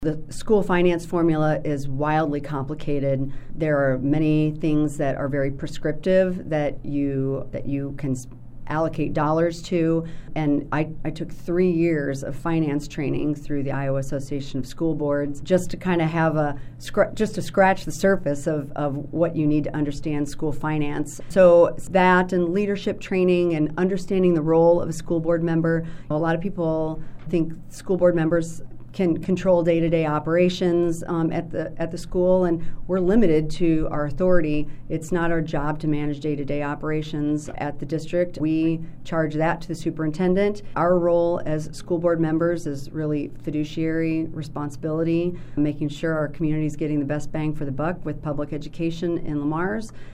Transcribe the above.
The school finance formula is wildly complicated. There are many things that are very prescriptive that you can allocate dollars to. And I took 3 years of finance training through the Iowa Association of School Boards just to kind of have just to scratch the surface of what you need to understand school finance. So that and leadership training and understanding the role of a school board member. A lot of people think school board members can control day-to-day operations at the school, and we're limited to our authority. It's not our job to manage day-to-day operations at the district. We charge that to the superintendent. Our role as school board members is really fiduciary responsibility, making sure our community is getting the best bang for the buck with public education in Lamars.